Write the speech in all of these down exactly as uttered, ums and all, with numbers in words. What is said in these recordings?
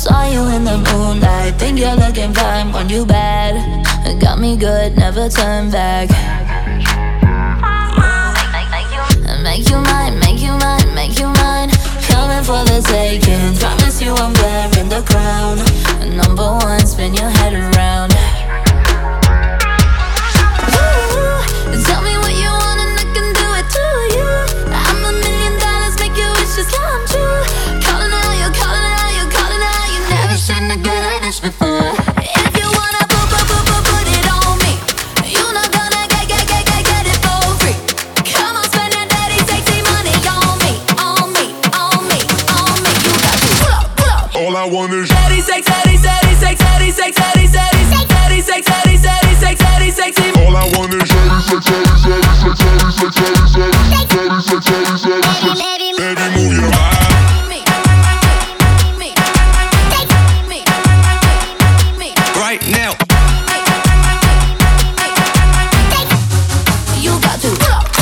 Saw you in the moonlight, think you're looking fine when you bad. Got me good, never turn back. Make you mine, make you mine, make you mine. Coming for the taking, promise you I'm wearing the crown. Number one, spin your head around. Ooh, tell me what you want and I can do it to you. I'm a million dollars, make your wishes come true. Calling out, you're calling out, you're calling out. You never seen a girl like this before. If you wanna put, put, put, put, put it on me, you're not gonna get, get, get, get, get it for free. Come on, spend that dirty, sexy money on me, on me, on me, on me. You got to pull up, pull up. All I want is Daddy sex, daddy, daddy sex, daddy sex, daddy, daddy sex, daddy sex, daddy, daddy sex, daddy sexy. all I want is daddy sex, daddy sex, daddy sex, daddy sex, daddy sex, daddy sex, daddy sex. Baby, move your body. Right now. You got to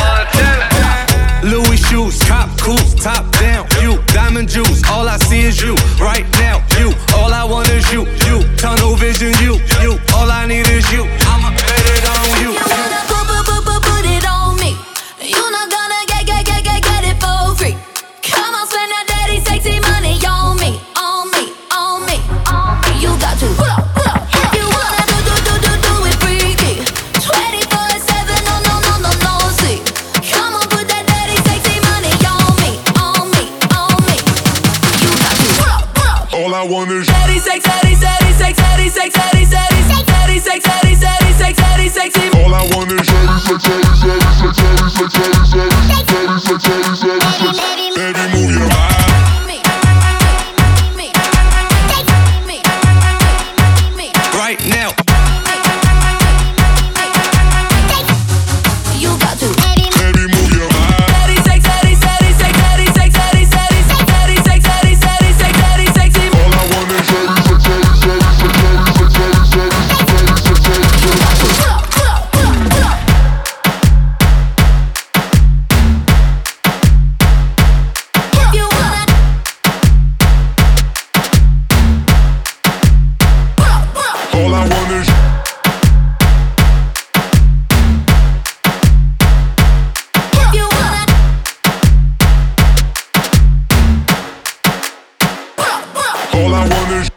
Louis shoes, cop coops, top down, you, diamond juice, all I see is you, right now, you, all I want is you, you, tunnel vision, you, you, all I need is you, I'ma bet it on you. You wanna put, put, put, put, put it on me. You're not gonna get, get, get, get, get it for free. Come on, spend that dirty, sexy money on me, on me, on me, on me. You got to pull up, pull up. If you wanna do, do, do, do, do it freaky, twenty-four seven, no, no, no, no, no, see. Come on, put that dirty, sexy money on me, on me, on me. You got to pull up, pull up. All I want is Daddy sex, daddy, daddy sex, daddy sex, daddy, daddy sex, daddy sex, daddy, daddy sex, daddy sexy. all I want is daddy sex, daddy sex, daddy sex, daddy sex, daddy sex, daddy sex, daddy sex. Baby, move your body. Me, me, me, me, Right now. you got to. Baby, move your body. Daddy sex, daddy, daddy sex, daddy sex, daddy, daddy sex, daddy sex, daddy, daddy sex, daddy sexy. all I want is daddy sex, daddy sex, daddy sex, daddy sex, daddy sex, daddy sex, daddy sex. Pull up, pull up, pull up, pull up. If you wanna, pull up, pull up. All I want is If you wanna, pull up, pull up. all I want is